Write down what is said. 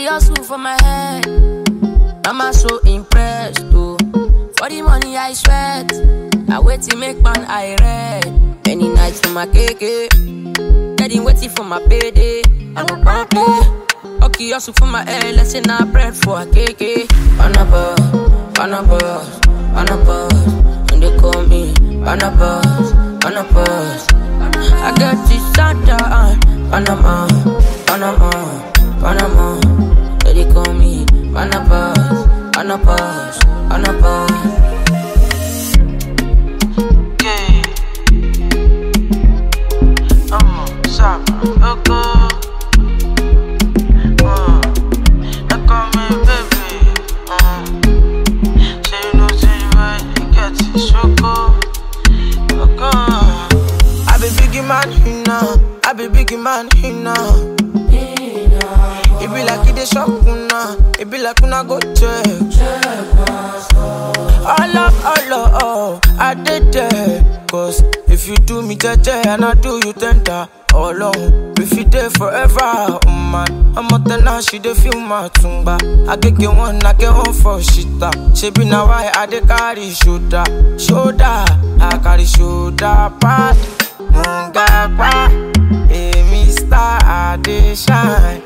the hustle for my head. Mama so impressed, oh. For the money I sweat, I wait to make man I read. Many nights for my KK, getting waiting for my payday. I go play. Okay, hustle for my head, let's say now bread for a KK. Banabas, Banabas, Banabas, and they call me Banabas, Banabas. I got this Santa, Panama, Panama, Panama. They call me Banabas, Banabas, Banabas. I be big man, he now. It be like it is shock, it be like when I go check. All I did there. Cause if you do me jaja and I do you tender. All along, if you there forever, oh man. I'm out there now, she dey feel my tumba. I get one, I get one for shita. She be now why I dey carry shoulder. I carry shoulder pad. Mungapa, Mr. I dey shine.